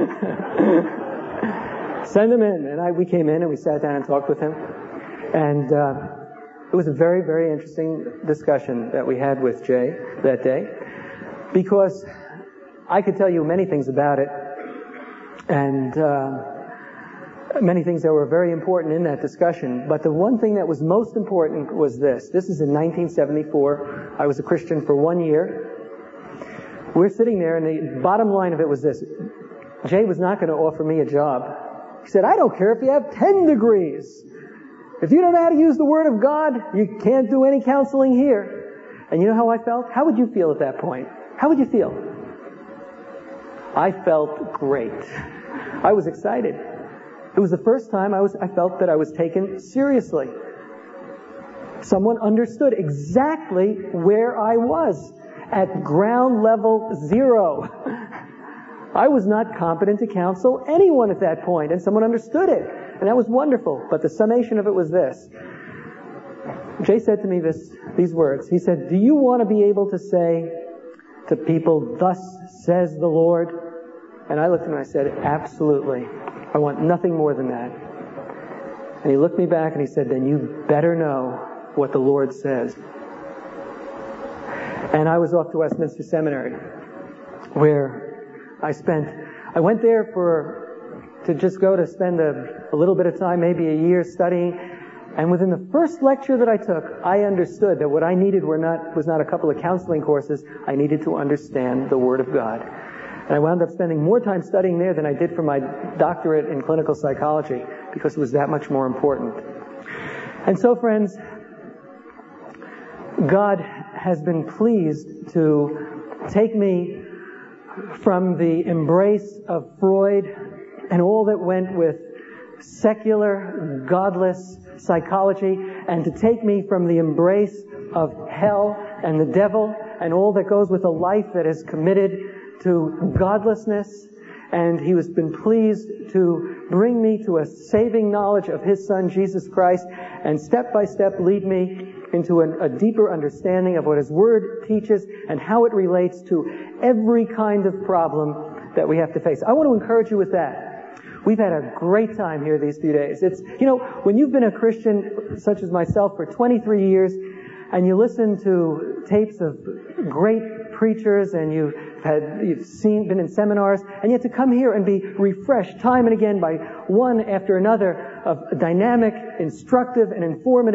"Send them in." And we came in and we sat down and talked with him. And it was a very, very interesting discussion that we had with Jay that day, because I could tell you many things about it, and many things that were very important in that discussion. But the one thing that was most important was this. This is in 1974. I was a Christian for 1 year. We're sitting there, and the bottom line of it was this. Jay was not going to offer me a job. He said, "I don't care if you have 10 degrees. If you don't know how to use the Word of God, you can't do any counseling here." And you know how I felt? How would you feel at that point? How would you feel? I felt great. I was excited. It was the first time I felt that I was taken seriously. Someone understood exactly where I was, at ground level zero. I was not competent to counsel anyone at that point, and someone understood it. And that was wonderful. But the summation of it was this. Jay said to me these words. He said, "Do you want to be able to say to people, 'Thus says the Lord'?" And I looked at him and I said, "Absolutely. I want nothing more than that." And he looked me back and he said, "Then you better know what the Lord says." And I was off to Westminster Seminary, where I went there to just go to spend a little bit of time, maybe a year studying. And within the first lecture that I took, I understood that what I needed was not a couple of counseling courses. I needed to understand the Word of God. And I wound up spending more time studying there than I did for my doctorate in clinical psychology, because it was that much more important. And so, friends, God has been pleased to take me from the embrace of Freud and all that went with secular, godless psychology, and to take me from the embrace of hell and the devil and all that goes with a life that is committed to godlessness. And He has been pleased to bring me to a saving knowledge of His Son, Jesus Christ, and step by step lead me into a deeper understanding of what His Word teaches and how it relates to every kind of problem that we have to face. I want to encourage you with that. We've had a great time here these few days. When you've been a Christian, such as myself, for 23 years, and you listen to tapes of great preachers, and you've been in seminars, and yet to come here and be refreshed time and again by one after another of dynamic, instructive, and informative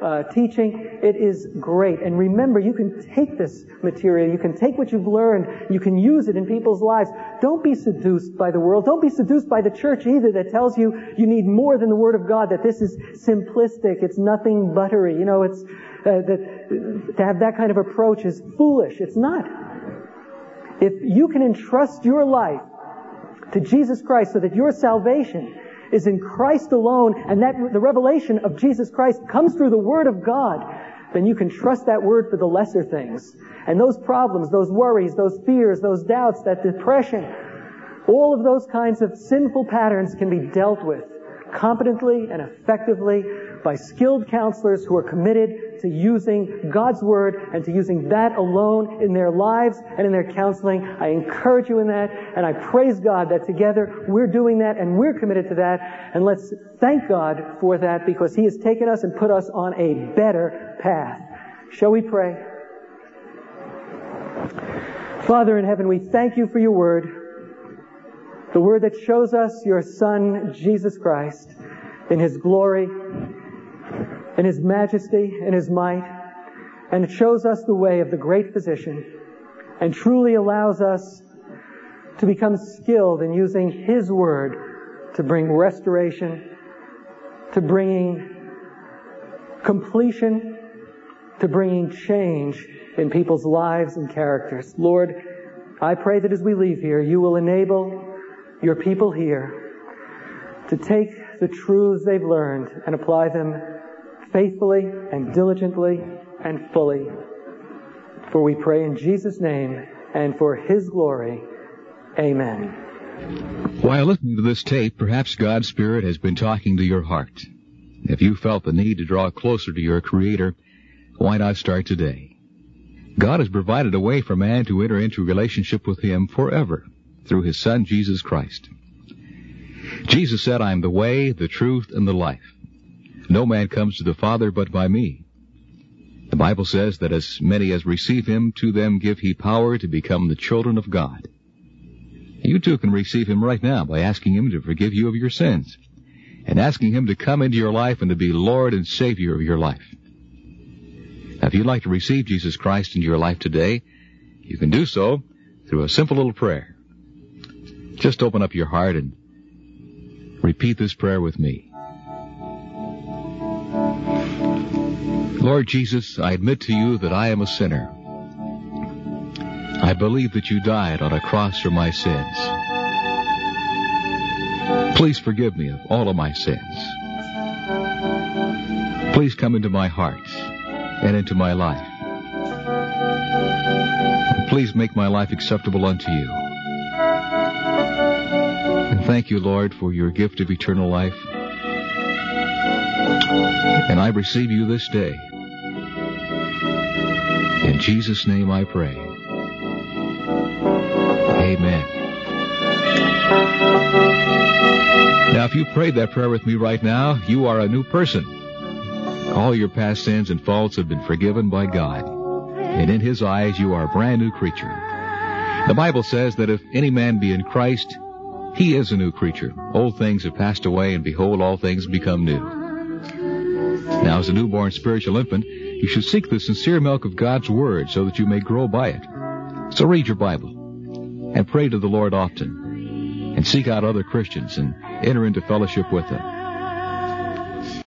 teaching. It is great. And remember, you can take this material, you can take what you've learned, you can use it in people's lives. Don't be seduced by the world. Don't be seduced by the church either that tells you you need more than the Word of God, that this is simplistic, it's nothing buttery. You know, it's to have that kind of approach is foolish. It's not. If you can entrust your life to Jesus Christ so that your salvation is in Christ alone, and that the revelation of Jesus Christ comes through the Word of God, then you can trust that Word for the lesser things. And those problems, those worries, those fears, those doubts, that depression, all of those kinds of sinful patterns can be dealt with competently and effectively by skilled counselors who are committed to using God's Word and to using that alone in their lives and in their counseling. I encourage you in that, and I praise God that together we're doing that and we're committed to that. And let's thank God for that, because He has taken us and put us on a better path. Shall we pray? Father in heaven, we thank You for Your Word, the Word that shows us Your Son, Jesus Christ, in His glory, in His majesty, in His might, and it shows us the way of the great physician, and truly allows us to become skilled in using His Word to bring restoration, to bringing completion, to bringing change in people's lives and characters. Lord, I pray that as we leave here, You will enable Your people here to take the truths they've learned and apply them faithfully and diligently and fully. For we pray in Jesus' name and for His glory. Amen. While listening to this tape, perhaps God's Spirit has been talking to your heart. If you felt the need to draw closer to your Creator, why not start today? God has provided a way for man to enter into relationship with Him forever through His Son, Jesus Christ. Jesus said, I am the way, the truth, and the life. No man comes to the Father but by me. The Bible says that as many as receive Him, to them give He power to become the children of God. You too can receive Him right now by asking Him to forgive you of your sins and asking Him to come into your life and to be Lord and Savior of your life. Now, if you'd like to receive Jesus Christ into your life today, you can do so through a simple little prayer. Just open up your heart and repeat this prayer with me. Lord Jesus, I admit to You that I am a sinner. I believe that You died on a cross for my sins. Please forgive me of all of my sins. Please come into my heart and into my life. And please make my life acceptable unto You. And thank You, Lord, for Your gift of eternal life. And I receive You this day. In Jesus' name I pray. Amen. Now, if you prayed that prayer with me right now, you are a new person. All your past sins and faults have been forgiven by God. And in His eyes, you are a brand new creature. The Bible says that if any man be in Christ, he is a new creature. Old things have passed away, and behold, all things become new. Now, as a newborn spiritual infant, you should seek the sincere milk of God's Word so that you may grow by it. So read your Bible and pray to the Lord often, and seek out other Christians and enter into fellowship with them.